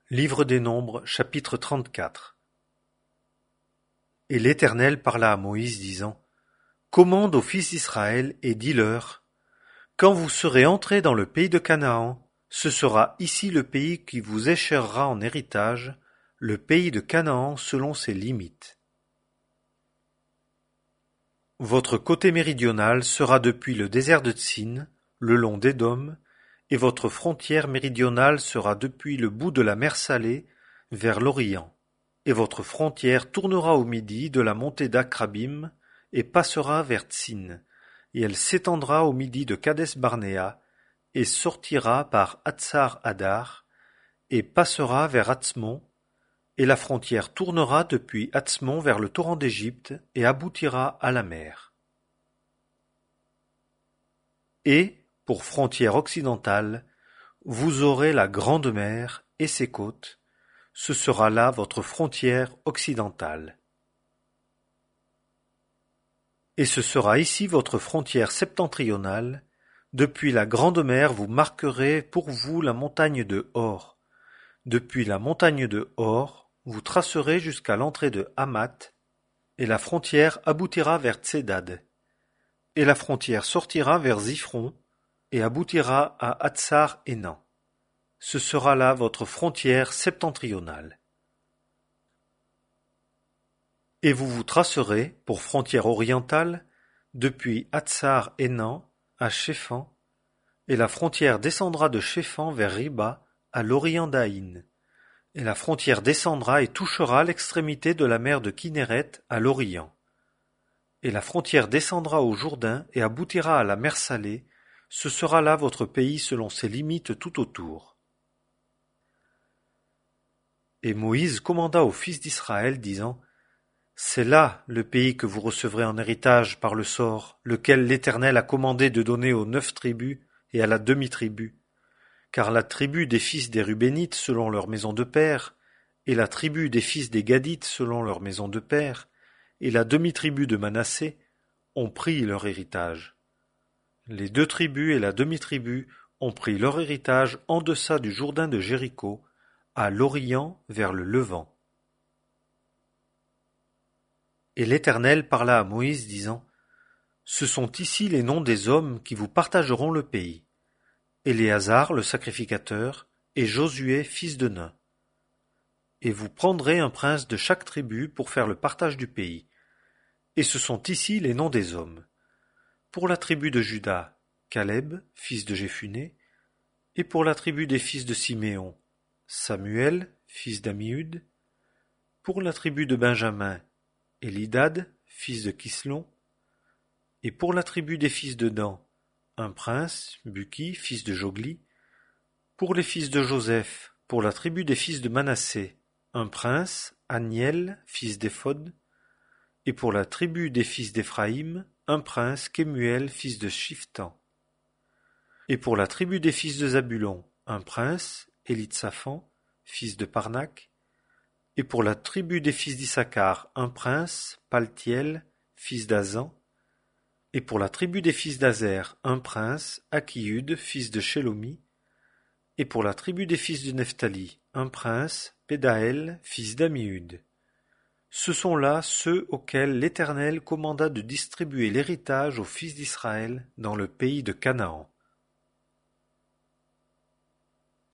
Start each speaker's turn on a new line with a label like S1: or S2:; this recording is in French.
S1: Livre des Nombres, chapitre 34. Et l'Éternel parla à Moïse, disant: Commande aux fils d'Israël et dis-leur: Quand vous serez entrés dans le pays de Canaan, ce sera ici le pays qui vous échèrera en héritage, le pays de Canaan selon ses limites. Votre côté méridional sera depuis le désert de Tsin, le long d'Édom, et votre frontière méridionale sera depuis le bout de la mer Salée vers l'Orient. Et votre frontière tournera au midi de la montée d'Akrabim et passera vers Tsin, et elle s'étendra au midi de Kadès-Barnéa et sortira par Hatsar-Adar et passera vers Atzmon, et la frontière tournera depuis Atzmon vers le torrent d'Égypte et aboutira à la mer. Et, pour frontière occidentale, vous aurez la Grande Mer et ses côtes, ce sera là votre frontière occidentale. Et ce sera ici votre frontière septentrionale, depuis la Grande Mer vous marquerez pour vous la montagne de Hor. Depuis la montagne de Hor, vous tracerez jusqu'à l'entrée de Hamath, et la frontière aboutira vers Tsedad. Et la frontière sortira vers Ziphron, et aboutira à Hatsar-Enan. Ce sera là votre frontière septentrionale. Et vous vous tracerez, pour frontière orientale, depuis Hatsar-Enan à Shéphan, et la frontière descendra de Shéphan vers Riba, à l'orient d'Aïn. Et la frontière descendra et touchera l'extrémité de la mer de Kinéret à l'orient. Et la frontière descendra au Jourdain et aboutira à la mer Salée, ce sera là votre pays selon ses limites tout autour. Et Moïse commanda aux fils d'Israël, disant: C'est là le pays que vous recevrez en héritage par le sort, lequel l'Éternel a commandé de donner aux 9 tribus et à la demi-tribu. Car la tribu des fils des Rubénites selon leur maison de père, et la tribu des fils des Gadites selon leur maison de père, et la demi-tribu de Manassé ont pris leur héritage. Les 2 tribus et la demi-tribu ont pris leur héritage en deçà du Jourdain de Jéricho, à l'Orient vers le Levant. Et l'Éternel parla à Moïse, disant: Ce sont ici les noms des hommes qui vous partageront le pays: Éléazar le sacrificateur, et Josué fils de Nun. Et vous prendrez un prince de chaque tribu pour faire le partage du pays. Et ce sont ici les noms des hommes: pour la tribu de Juda, Caleb, fils de Jéphuné, et pour la tribu des fils de Siméon, Samuel, fils d'Ammiud, pour la tribu de Benjamin, Élidad, fils de Kislon, et pour la tribu des fils de Dan, un prince, Buki, fils de Jogli, pour les fils de Joseph, pour la tribu des fils de Manassé, un prince, Aniel, fils d'Éphod, et pour la tribu des fils d'Éphraïm, un prince, Kemuel, fils de Shiftan. Et pour la tribu des fils de Zabulon, un prince, Élitsaphan, fils de Parnac, et pour la tribu des fils d'Issachar, un prince, Paltiel, fils d'Azan, et pour la tribu des fils d'Azer, un prince, Akiud, fils de Shelomi, et pour la tribu des fils de Nephtali, un prince, Pédaël, fils d'Ammiud. Ce sont là ceux auxquels l'Éternel commanda de distribuer l'héritage aux fils d'Israël dans le pays de Canaan.